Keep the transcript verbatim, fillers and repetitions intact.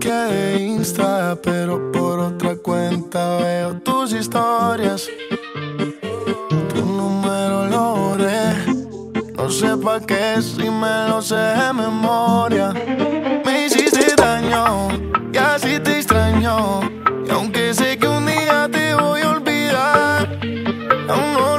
bloqueé de Insta, pero por otra cuenta veo tus historias. Tu número lo borré, no sé pa' qué si me lo sé de memoria. Me hiciste daño y así te extraño, y aunque sé que un día te voy a olvidar, aún no